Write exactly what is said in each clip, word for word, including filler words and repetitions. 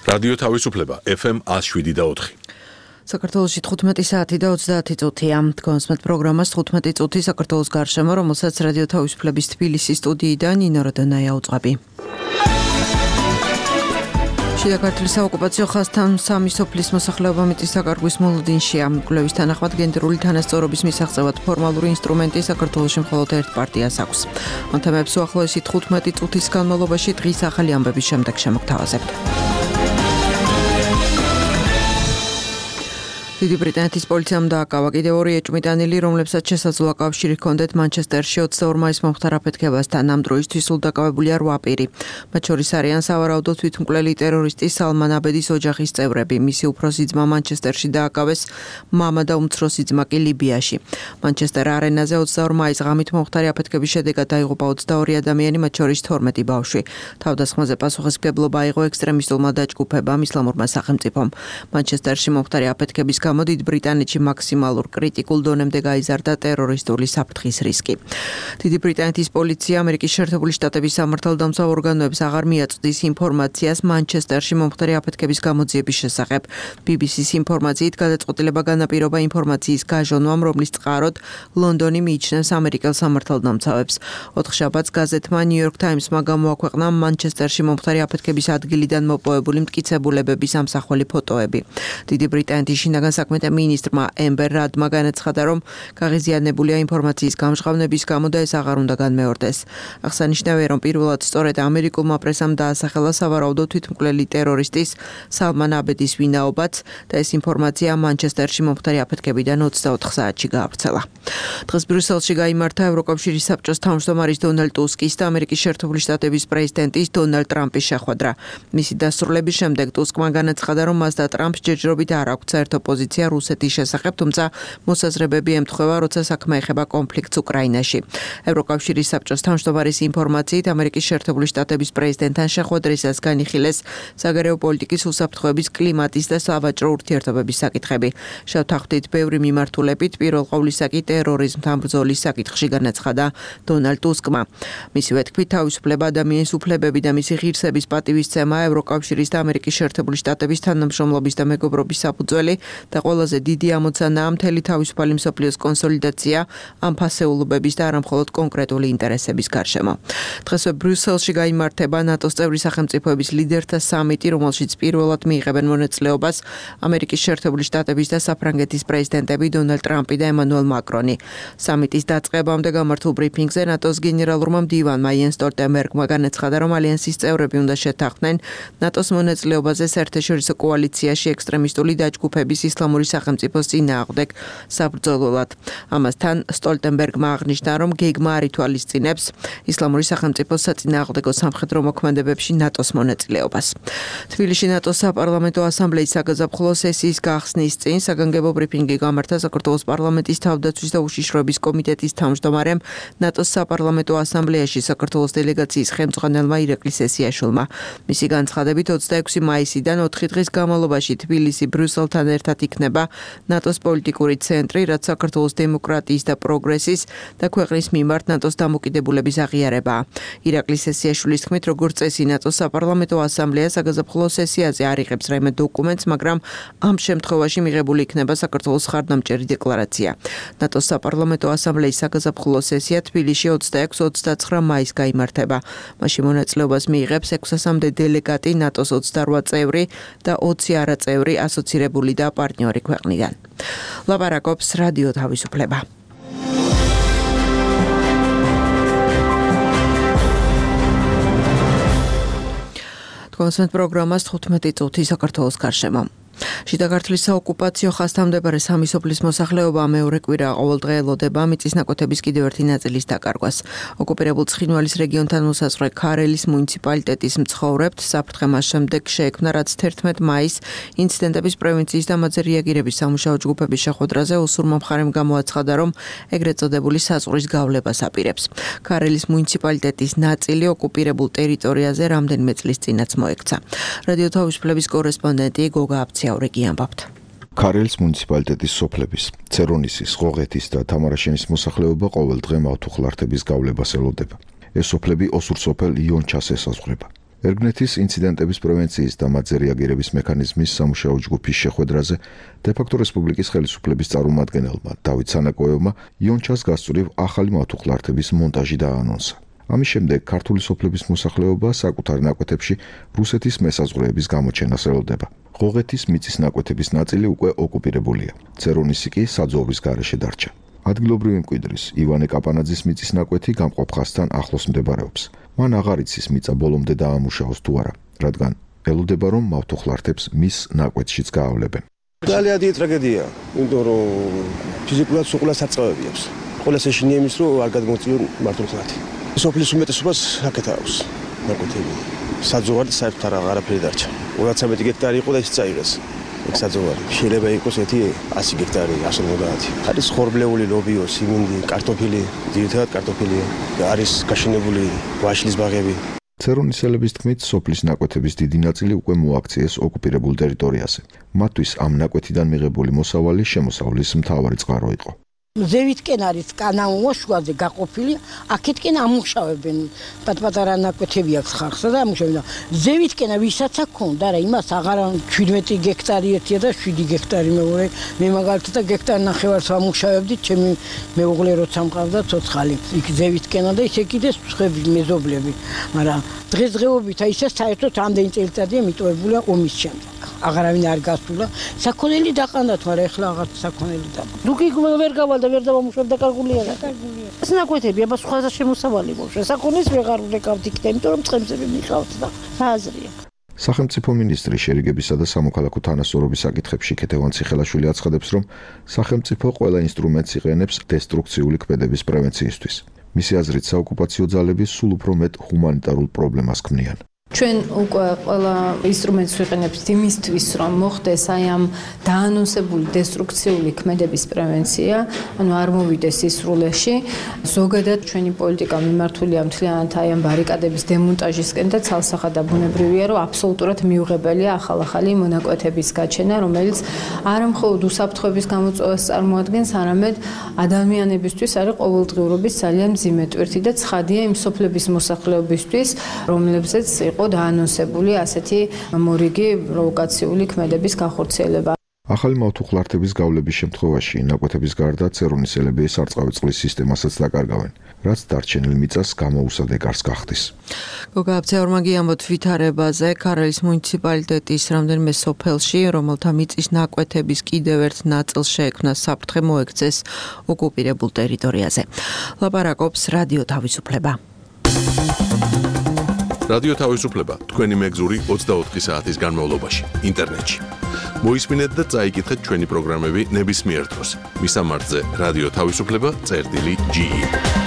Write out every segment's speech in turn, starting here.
რადიო თავისუფლება ეფ ემ one oh seven და four. საქართველოში თხუთმეტი საათი და ოცდაათი წუთია. თქვენს მეტ პროგრამას თხუთმეტი წუთი საქართველოს გარშემო, რომელსაც რადიო თავისუფლების თბილისის სტუდიიდან ნინო როდონაია უწყები. შიდა ქართლის საოკუპაციო ხაზთან სამი სოფლის მოსახლეობა მიწის დაკარგვის მოლოდინშია. კვლევის თანახმად გენდერული თანასწორობის მისაღწევად ფორმალური ინსტრუმენტი საქართველოში მხოლოდ ერთ პარტიას აქვს. ამ თემებს უახლოესი თხუთმეტი წუთის განმავლობაში დღის ახალი ამბების შემდეგ შემოგთავაზებთ. დიდი ბრიტანეთის პოლიციამ დააკავა კიდევ ორი ეჭვმიტანილი, რომლებსაც შესაძლოა კავშირი ჰქონდეთ მანჩესტერში ოცდაორ მაისს მომხდარ აფეთქებასთან. ამ დროისთვის სულ დაკავებულია რვა პირი. მათ შორის არიან სავარაუდო თვითმკვლელი ტერორისტი სალმან აბედის ოჯახის წევრები. მისი უფროსი ძმა მანჩესტერში დააკავეს, მამა და უმცროსი ძმა კი ლიბიაში. მანჩესტერ არენაზე ოცდაორ მაისს ღამით მომხდარი აფეთქების შედეგად დაიღუპა ოცდაორი ადამიანი, მათ შორის თორმეტი ბავშვი. თავდასხმაზე პასუხისმგებლობა აიღო ექსტრემისტულმა დაჯგუფებამ ისლამურმა სახელმწიფომ. მანჩესტერში მომხდარი აფეთქების გამო დიდ ბრიტანეთში მაქსიმალურ კრიტიკულ დონემდე გაიზარდა ტერორისტული საფრთხის რისკი. დიდი ბრიტანეთის პოლიცია ამერიკის შეერთებული შტატების სამართალდამცავ ორგანოებს აღარ მიაწვდის ინფორმაციას მანჩესტერში მომხდარი აფეთქების გამოძიების შესახებ. ბი ბი სის ინფორმაციით გადაწყვეტილება განაპირობა ინფორმაციის გაჟონვამ, რომლის წყაროდ ლონდონი მიიჩნევს ამერიკელ სამართალდამცავებს. ოთხშაბათს გაზეთმა New York Times-მა გამოაქვეყნა მანჩესტერში მომხდარი აფეთქების ადგილიდან მოპოვებული მტკიცებულებების ამსახველი ფოტოები. დიდი ბრიტანეთის შინაგან საქმეთა მინისტრმა ემბერ რადმა განაცხადა, რომ გაღიზიანებულია ინფორმაციის გამჟღავნების გამო და ეს აღარ უნდა განმეორდეს. აღსანიშნავია, რომ პირველად სწორედ ამერიკულმა პრესამ დაასახელა სავარაუდო თვითმკვლელი ტერორისტის სალმან აბედის ვინაობაც და ეს ინფორმაცია მანჩესტერში მომხდარი აფეთქებიდან ოცდაოთხ საათში გაავრცელა. დღეს ბრიუსელში გაიმართა ევროკავშირის საბჭოს თავმჯდომარის დონალდ ტუსკის და ამერიკის შეერთებული შტატების პრეზიდენტის დონალდ ტრამპის შეხვედრა. მისი დასრულების შემდეგ ტუსკმა განაცხადა, რომ მას და ტრამპს ჯერჯერობით არ აქვს საერთო პოზიცია რუსეთის შესახებ, თუმცა მოსაზრებები ემთხვევა, როცა საქმე ეხება კონფლიქტს უკრაინაში. ევროკავშირის საბჭოს თავმჯდომარის ინფორმაციით, ამერიკის შეერთებული შტატების პრეზიდენტთან შეხვედრისას განიხილეს საგარეო პოლიტიკის უსაფრთხოების, კლიმატის და სავაჭრო ურთიერთობების საკითხები. შევთანხმდით ბევრი მიმართულებით, პირველ ყოვლისა კი ტერორიზმთან ბრძოლის საკითხში განაცხადა დონალდ ტუსკმა. მისივე თქმით, თავისუფლება, ადამიანის უფლებები და მისი ღირსების პატივისცემა ევროკავშირის და ამერიკის შეერთებული შტატების თანამშრომლობის და მეგობრობის საფუძველი და ყველაზე დიდი ამოცანაა მთელი თავისუფალი მსოფლიოს კონსოლიდაცია ამ ფასეულობების და არა მხოლოდ კონკრეტული ინტერესების გარშემო. დღესვე ბრიუსელში გაიმართება ნატოს წევრი სახელმწიფოების ლიდერთა სამიტი, რომელშიც პირველად მიიღებენ მონაწილეობას ამერიკის შეერთებული შტატების და საფრანგეთის პრეზიდენტები დონალდ ტრამპი და ემანუელ მაკრონი. სამიტის დაწყებამდე გამართულ ბრიფინგზე ნატოს გენერალურმა მდივანმა იენს სტოლტენბერგმა განაცხადა, რომ ალიანსის წევრები უნდა შეთანხმდნენ ნატოს მონაწილეობაზე საერთაშორისო კოალიციაში ექსტრემისტული დაჯგუფების ისლამური სახელმწიფოს წინააღმდეგ საბრძოლველად. ამასთან სტოლტენბერგმა აღნიშნა, რომ გეგმა არ ითვალისწინებს ისლამური სახელმწიფოს საწინააღმდეგო სამხედრო მოქმედებებში ნატოს მონაწილეობას. თბილისში ნატოს საპარლამენტო ასამბლეის საგაზაფხულო სესიის გახსნის წინ საგანგებო ბრიფინგი გამართა საქართველოს პარლამენტის თავდაცვის და უშიშროების კომიტეტის თავმჯდომარემ ნატოს საპარლამენტო ასამბლეაში საქართველოს დელეგაციის ხელმძღვანელმა ირაკლი სესიაშვილმა. მისი განცხადებით ოცდაექვსი მაისიდან ოთხი დღის განმავლობაში თბილისი ბრიუსელთან ერთად იქნება ნატოს პოლიტიკური ცენტრი, რაც საქართველოს დემოკრატიის და პროგრესის და ქვეყნის მიმართ ნატოს დამოკიდებულების აღიარებაა. ირაკლი სესიაშვილის თქმით, როგორც წესი ნატოს საპარლამენტო ასამბლეა საგაზაფხულო სესიაზე არ იღებს რაიმე დოკუმენტს, მაგრამ ამ შემთხვევაში მიღებული იქნება საქართველოს ხარდამჭერი დეკლარაცია. ნატოს საპარლამენტო ასამბლეის საგაზაფხულო სესია თბილისში ოცდაექვსი ოცდაცხრა მაისს გაიმართება. მაშინ მონაწილეობას მიიღებს ექვსასამდე დელეგატი, ნატოს ოცდარვა წევრი და ოცი არაწევრი ასოცირებული და პარტნიორი ქვეყნიდან. ლაპარაკობს რადიო თავისუფლება. თქვენს პროგრამას თხუთმეტი წუთი საქართველოს გარშემო. შიდა ქართლის საოკუპაციო ხაზთან მდებარე სამი სოფლის მოსახლეობა მეორე კვირა ყოველდღე ელოდება მიწის ნაკვეთების კიდევ ერთი ნაწილის დაკარგვას. ოკუპირებულ ცხინვალის რეგიონთან მოსაზღვრე ქარელის მუნიციპალიტეტის მცხოვრებთ საფრთხე მას შემდეგ შეექმნა, რაც თერთმეტ მაისს ინციდენტების პრევენციის და ამაზე რეაგირების სამუშაო ჯგუფების შეხვედრაზე უსურმა მხარემ გამოაცხადა, რომ ეგრეთ წოდებული საზღვრის გავლებას აპირებს. ქარელის მუნიციპალიტეტის ნაწილი ოკუპირებულ ტერიტორიაზე რამდენიმე წლის წინაც მოექცა. რადიო თავისუფლების კორესპონდენტი გოგა აბციაურიგი ამბობთ. ქარელის მუნიციპალიტეტის სოფლების, ცერონისის, ღოღეთის და თამარაშენის მოსახლეობა ყოველდღე მავთუხლართების გავლებას ელოდება. ეს სოფლები ოსურ სოფელ იონჩას ესაზღვრება. ერგნეთის ინციდენტების პრევენციის და მათზე რეაგირების მექანიზმის სამუშაო ჯგუფის შეხვედრაზე დე-ფაქტო რესპუბლიკის ხელისუფლების წარმომადგენელმა დავით სანაკოევმა იონჩას გასწვრივ ახალი მავთუხლართების მონტაჟი დაანონსა. ამის შემდეგ ქართული სოფლების მოსახლეობა საკუთარ ნაკვეთებში რუსეთის მესაზღვრეების გამოჩენას ელოდება. ღოღეთის მიწის ნაკვეთების ნაწილი უკვე ოკუპირებულია. ცერონისი კი საძოვის გარეშე დარჩა. ადგილობრივი მკვიდრის ივანე კაპანაძის მიწის ნაკვეთი გამყოფ ხაზთან ახლოს მდებარეობს. მან აღარ იცის მიწა ბოლომდე დაამუშავოს თუ არა, რადგან ელოდება რომ მავთუხლართებს მის ნაკვეთშიც გაავლებენ. ძალიან დიდი ტრაგედია, იმიტომ რომ ფიზიკურად სულ საწევები აქვს. ყველას ეშინია იმის რომ არ გადმოწიონ მავთუხლართი. სოფლის უმეტესობას აქეთ აქვს ნაკვეთები. საძოვარი საერთოდ არაფერი დარჩა. ორასამეტი გექტარი იყო და ის წაიღეს. ეგ საძოვარი. შეიძლება იყოს ერთი ასი გექტარი, ასი ორმოცდაათი. არის ხორბლეული ლობიო, სიმინდი, კარტოფილი, ძირითადად კარტოფილია. არის გაშენებული ვაშლის ბაღები. ცერონისელების თქმით, სოფლის ნაკვეთების დიდი ნაწილი უკვე მოაქციეს ოკუპირებულ ტერიტორიაზე. მათთვის ამ ნაკვეთიდან მიღებული მოსავალი შემოსავლის მთავარი წყარო იყო. ზევითკენ არის კანაუა შუაზე გაყოფილი, აქეთკენ ამუშავებენ. პატ-პატარა ნაკვეთები აქვს ხალხსა და ამუშავებენ. ზევითკენ ვისაც აქვს და რა იმას აღარ ჩვიდმეტი გექტარი ერთია და შვიდი გექტარი მეორე. მე მაგალითად გექტარ ნახევარს ამუშავებდი, ჩემი მეუღლე როცა მყავდა ცოცხალი. იქ ზევითკენა და ისე კიდე სხვები მეზობლები. მაგრამ დღესდღეობით აი ეს საერთოდ ამდენი წელიწადია მიტოვებულია ომის შემდეგ. აღარავინ არ გასულა. საქონელი დაყანდათ, მაგრამ ეხლა აღარ საქონელი და. დუქი ვერ გავალ და ვერ დავამუშავებ დაკარგულია რა. დაკარგულია. ეს ნაკვეთები აბა სხვათა შემოსავალი მოშვა. საქონლის ვეღარ ვეკავთ იქ, იმიტომ რომ წყემსები მიყავთ და რა აზრია. სახელმწიფო მინისტრი შერიგებისა და სამოქალაქო თანასწორობის საკითხებში ქეთევან ციხელაშვილი აცხადებს, რომ სახელმწიფო ყველა ინსტრუმენტს იყენებს დესტრუქციული ქმედების პრევენციისთვის. მისი აზრით, საოკუპაციო ძალები სულ უფრო მეტ ჰუმანიტარულ პრობლემას ქმნიან. ჩვენ უკვე ყველა ინსტრუმენტს ვიყენებთ იმისთვის, რომ მოხდეს აი ამ დაანონსებული დესტრუქციული ქმედების პრევენცია, ანუ არ მოვიდეს სისრულეში. ზოგადად ჩვენი პოლიტიკა მიმართულია მთლიანად აი ამ ბარიკადების დემონტაჟისკენ და ცალსახად და ბუნებრივია, რომ აბსოლუტურად მიუღებელია ახალ-ახალი მონაკვეთების გაჩენა, რომელიც არა მხოლოდ უსაფრთხოების გამოწვევას წარმოადგენს, არამედ ადამიანებისთვის არის ყოველდღიურობის ძალიან მძიმე ტვირთი და ცხადია იმ სოფლების მოსახლეობისთვის, რომლებზეც იყო დაანონსებული ასეთი მორიგი პროვოკაციული ქმედების განხორციელება. ახალი მავთუხლართების გავლების შემთხვევაში ნაკვეთების გარდა ცერონისელები სარწყავი წყლის სისტემასაც დაკარგავენ, რაც დარჩენილ მიწას გამოუსად ეკარს გახდის. გოგა აბცეორმაგი ამბობთ ვითარებაზე ქარელის მუნიციპალიტეტის რამდენიმე სოფელში, რომელთა მიწის ნაკვეთების კიდევ ერთ ნაწილს შეექმნა საფრთხე მოექცეს ოკუპირებულ ტერიტორიაზე. ლაპარაკობს რადიო თავისუფლება. რადიო თავისუფლება თქვენი მეგზური ოცდაოთხი საათის განმავლობაში ინტერნეტში. მოისმინეთ და წაიკითხეთ ჩვენი პროგრამები ნებისმიერ დროს. მისამართზე რადიო თავისუფლება წერტილი ჯი ი.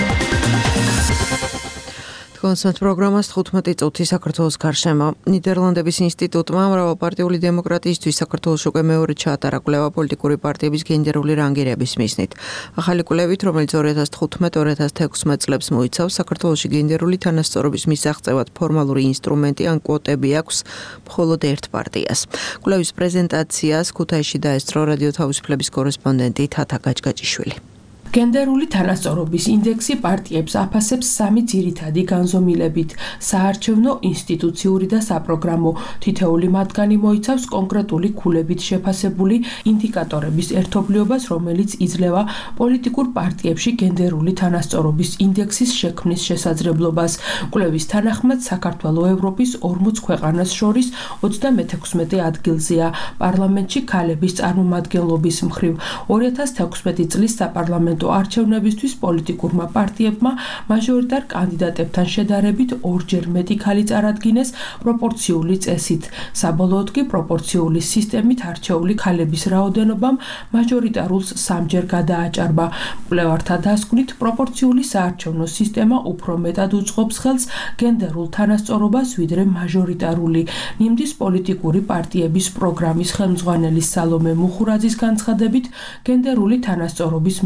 კონსერტ პროგრამას თხუთმეტი წუთი საქართველოს გარშემო. ნიდერლანდების ინსტიტუტმა მრავალპარტიული დემოკრატიისთვის საქართველოს უკვე მეორე ჩაატარა კვლევა პოლიტიკური პარტიების გენდერული რანგირების მიზნით. ახალი კვლევით, რომელიც ორი ათას თხუთმეტ ორი ათას თექვსმეტ წლებს მოიცავს, საქართველოში გენდერული თანასწორობის მისაღწევად ფორმალური ინსტრუმენტი ან კვოტები აქვს მხოლოდ ერთ პარტიას. კვლევის პრეზენტაციას ქუთაისში დაესწრო რადიო თავისუფლების კორესპონდენტი თათა გაჭგაჭიშვილი. გენდერული თანასწორობის ინდექსი პარტიებს აფასებს სამი ძირითადი განზომილებით: საარჩევნო, ინსტიტუციური და საპროგრამო. თითეული მათგანი მოიცავს კონკრეტული ქულებით შეფასებული ინდიკატორების ერთობლიობას, რომელიც იძლევა პოლიტიკურ პარტიებში გენდერული თანასწორობის ინდექსის შექმნის შესაძლებლობას. კვლევის თანახმად, საქართველო ევროპის ორმოც ქვეყანას შორის ოცდამეთექვსმეტე ადგილზეა პარლამენტში ქალების წარმომადგენლობის მხრივ. ორი ათას თექვსმეტი წლის საპარლამენტო არჩევნებისთვის პოლიტიკურმა პარტიებმა მაჟორიტარ კანდიდატებთან შედარებით ორჯერ მეტი ქალი წარადგინეს პროპორციული წესით. საბოლოოდ კი პროპორციული სისტემით არჩეული ქალების რაოდენობამ მაჟორიტარულს სამჯერ გადააჭარბა. მკვლევართა დასკვნით, პროპორციული საარჩევნო სისტემა უფრო მეტად უწყობს ხელს გენდერულ თანასწორობას, ვიდრე მაჟორიტარული. ნიმდის პოლიტიკური პარტიების პროგრამის ხელმძღვანელი სალომე მუხურაძის განცხადებით, გენდერული თანასწორობის მისაღწევ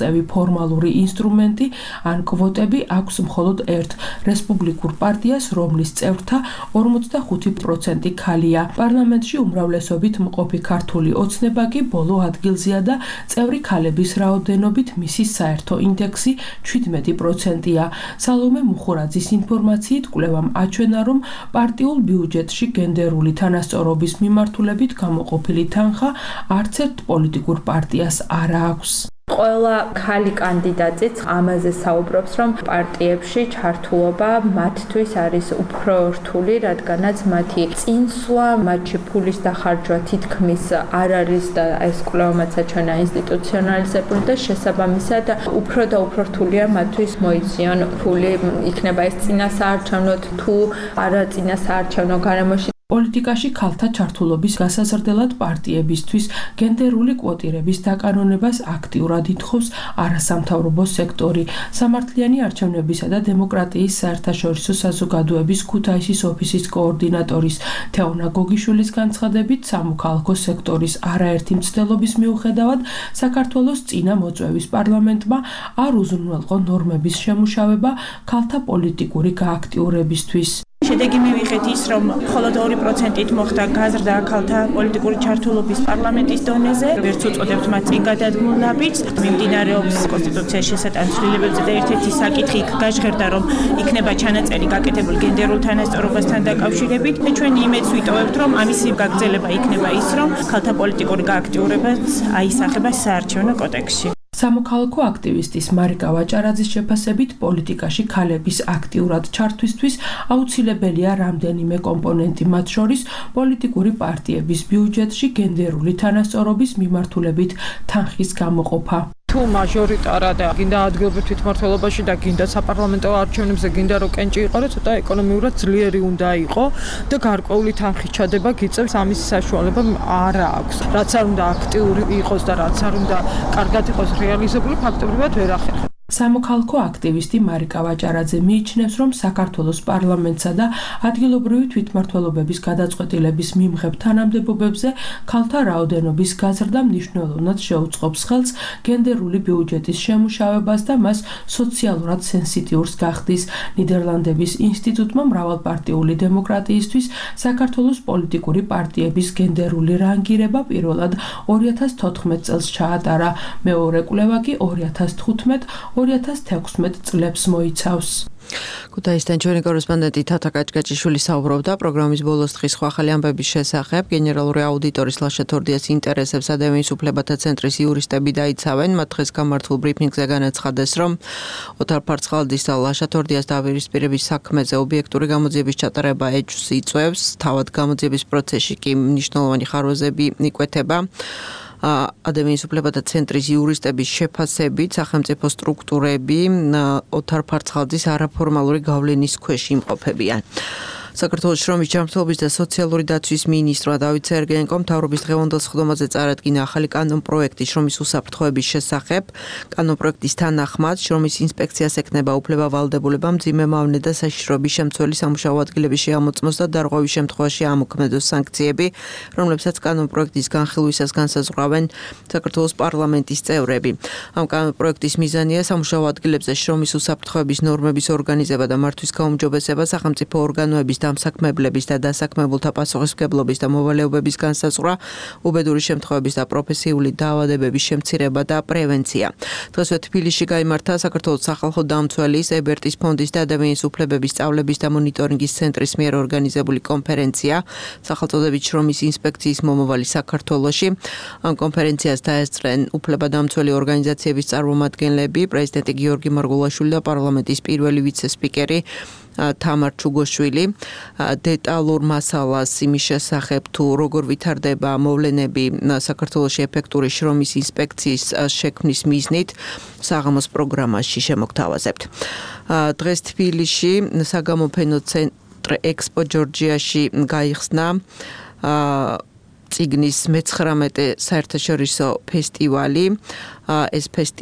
მიღწევი ფორმალური ინსტრუმენტი ან კვოტები აქვს მხოლოდ ერთ რესპუბლიკურ პარტიას, რომლის წევრთა ორმოცდახუთი პროცენტი ქალია. პარლამენტში უმრავლესობით მყოფი ქართული ოცნება კი ბოლო ადგილზეა და წევრი ქალების რაოდენობით მისი საერთო ინდექსი შვიდმეტი პროცენტია. სალომე მუხურაძის ინფორმაციით კვლევამ აჩვენა, რომ პარტიულ ბიუჯეტში გენდერული თანასწორობის მიმართულებით გამოყოფილი თანხა არც ერთ პოლიტიკურ პარტიას არ აქვს. ყველა ქალი კანდიდატიც ამაზე საუბრობს, რომ პარტიებში ჩართულობა მათთვის არის უფრო რთული, რადგანაც მათი წინსვლა, მათში ფულის დახარჯვა თითქმის არ არის და ეს კვლევამაც აჩვენა ინსტიტუციონალიზებული და შესაბამისად უფრო და უფრო რთულია მათთვის მოიციან ფული, იქნება ეს წინასაარჩევნოდ თუ არა წინასაარჩევნო გარემოში. პოლიტიკაში ქალთა ჩართულობის გასაზრდელად პარტიებისთვის გენდერული კვოტირების დაკანონებას აქტიურად ითხოვს არასამთავრობო სექტორი. სამართლიანი არჩევნებისა და დემოკრატიის საერთაშორისო საზოგადოების ქუთაისის ოფისის კოორდინატორის თეონა გოგიშვილის განცხადებით, სამოქალაქო სექტორის არაერთი მცდელობის მიუხედავად საქართველოს წინა მოწვევის პარლამენტმა არ უზრუნველყო ნორმების შემუშავება ქალთა პოლიტიკური გააქტიურებისთვის. შედეგი მივიღეთ ის, რომ მხოლოდ ორი პროცენტით მოხდა გაზრდა ქალთა პოლიტიკური ჩართულობის პარლამენტის დონეზე. ვერც უწოდებთ მათ წინ გადადგმულნაბიჯს. მიმდინარეობს კონსტიტუციაში შესატან ცვლილებებზე და ერთ-ერთი საკითხი იქ გაჟღერდა, რომ იქნება ჩანაწერი გაკეთებული გენდერულ თანასწორობასთან დაკავშირებით. და ჩვენ იმედს ვიტოვებთ, რომ ამის გაგრძელება იქნება ის, რომ ქალთა პოლიტიკური გააქტიურებაც აისახება საარჩევნო კოდექსში. სამოქალაქო აქტივისტის მარიკა ვაჭარაძის შეფასებით, პოლიტიკაში ქალების აქტიურად ჩართვისთვის აუცილებელია რამდენიმე კომპონენტი, მათ შორის პოლიტიკური პარტიების ბიუჯეტში გენდერული თანასწორობის მიმართულებით თანხის გამოყოფა. თუ მაჟორიტარად და გინდა ადგილობრივ თვითმმართველობაში და გინდა საპარლამენტო არჩევნებზე გინდა რომ კენჭი იყარო, ცოტა ეკონომიურად ძლიერი უნდა იყო და გარკვეული თანხის ჩადება გიწევს, ამის საშუალება არ აქვს. რაც არ უნდა აქტიური იყოს და რაც არ უნდა კარგად იყოს რეალიზებული, ფაქტობრივად ვერ ახერხებს. სამოქალაქო აქტივისტი მარიკა ვაჭარაძე მიიჩნევს, რომ საქართველოს პარლამენტსა და ადგილობრივი თვითმმართველობების გადაწყვეტილების მიმღებ თანამდებობებზე ქალთა რაოდენობის გაზრდა მნიშვნელოვნად შეუწყობს ხელს გენდერული ბიუჯეტის შემუშავებას და მას სოციალურად სენსიტიურს გახდის. ნიდერლანდების ინსტიტუტმა მრავალპარტიული დემოკრატიისთვის საქართველოს პოლიტიკური პარტიების გენდერული რანგირება პირველად ორი ათას თოთხმეტ წელს ჩაატარა, მეორე კვლევა კი ორი ათას თხუთმეტ ორი ათას თექვსმეტ წლებს მოიცავს. ქუთაისთან ჩვენი კორესპონდენტი თათა კაჭკაჭიშვილი საუბრობდა პროგრამის ბოლოს დღის ახალი ამბების შესახებ. გენერალური აუდიტორის ლაშა თორდიას ინტერესებს ადამიანის უფლებათა ცენტრის იურისტები დაიცავენ. მათ დღეს გამართულ ბრიფინგზე განაცხადეს, რომ ოთარ ფარცხალაძის და ლაშა თორდიას დაპირისპირების საქმეზე ობიექტური გამოძიების ჩატარება ეჭვს იწვევს. თავად გამოძიების პროცესში კი მნიშვნელოვანი ხარვეზები იკვეთება. ადამიანის უფლებათა ცენტრის იურისტების შეფასებით სახელმწიფო სტრუქტურები ოთარ ფარცხალაძის არაფორმალური გავლენის ქვეშ იმყოფებიან. საქართველოს შრომის ჯანმრთელობის და სოციალური დაცვის მინისტრმა დავით სერგენკომ მთავრობის დღევანდელ სხდომაზე წარადგინა ახალი კანონპროექტი შრომის უსაფრთხოების შესახებ. კანონპროექტის თანახმად შრომის ინსპექციას ექნება უფლება ვალდებულებამ მძიმე მავნე და საშიშროების შემცველი სამუშაო ადგილების შეამოწმოს და დარღვევის შემთხვევაში ამოქმედოს სანქციები, რომლებსაც კანონპროექტის განხილვისას განსაზღვრავენ საქართველოს პარლამენტის წევრები. ამ კანონპროექტის მიზანია სამუშაო ადგილებზე შრომის უსაფრთხოების ნორმების ორგანიზება და მართვის გაუმჯობესება, სახელმწიფო ორგანოების დამსაქმებლების და დასაქმებულთა პასუხისმგებლობის და მოვალეობების განსაზღვრა, უბედური შემთხვევების და პროფესიული დაავადებების შემცირება და პრევენცია. დღესვე თბილისში გაიმართა საქართველოს სახალხო დამცველის, ებერტის ფონდის და ადამიანის უფლებების სწავლების და მონიტორინგის ცენტრის მიერ ორგანიზებული კონფერენცია სახელწოდებით შრომის ინსპექციის მომავალი საქართველოში. ამ კონფერენციას დაესწრნენ უფლებადამცველი ორგანიზაციების წარმომადგენლები, პრეზიდენტი გიორგი მარგულაშვილი და პარლამენტის პირველი ვიცე-სპიკერი თამარ ჩუგოშვილი. დეტალურ მასალას იმის შესახებ თუ როგორ ვითარდება მოვლენები საქართველოში ეფექტური შრომის ინსპექციის შექმნის მიზნით საღამოს პროგრამაში შემოგთავაზებთ. დღეს თბილისში საგამოფენო ცენტრ ექსპო ჯორჯიაში გაიხსნა წიგნის მეცხრამეტე საერთაშორისო ფესტივალი. ეს